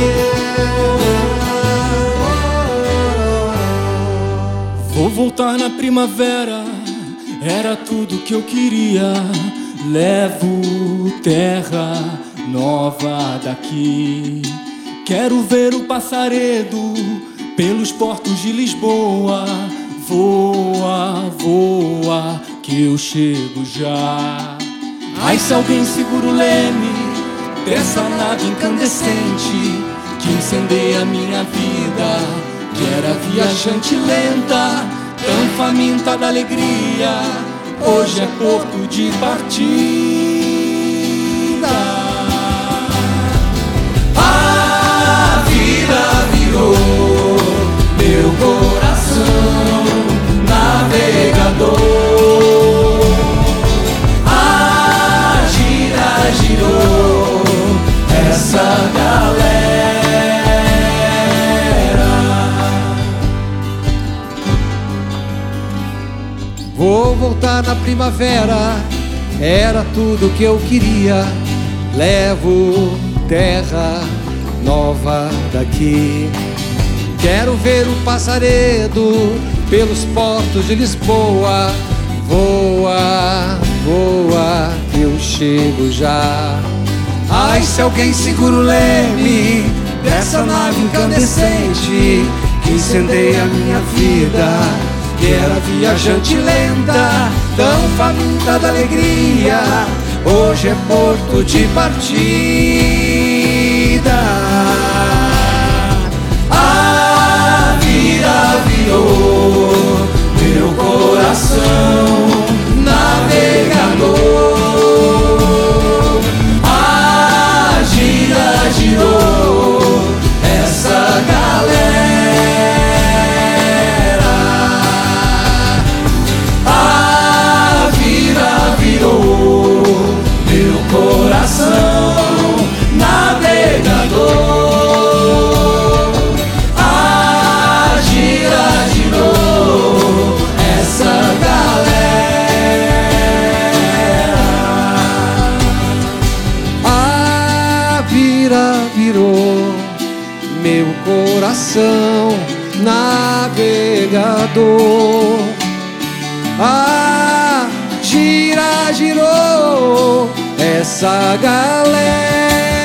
Vou voltar na primavera, era tudo que eu queria. Levo terra nova daqui. Quero ver o passaredo pelos portos de Lisboa. Voa, voa, que eu chego já. Ai, se alguém segura o leme dessa nave incandescente que incendeia a minha vida, que era viajante lenta, tão faminta da alegria, hoje é porto de partida. A vida virou meu coração navegador. A gira girou essa galera. Vou voltar na primavera, era tudo que eu queria. Levo terra nova daqui. Quero ver o passaredo pelos portos de Lisboa. Voa, voa, eu chego já. Ai, se alguém segura o leme dessa nave incandescente que incendeia a minha vida, que era viajante lenta, tão faminta da alegria, hoje é porto de partida. A vida virou meu coração navegador. A gira girou essa galera. A vida virou meu coração navegador. A gira girou essa galera. A vida virou meu coração navegador. A gira girou essa galera.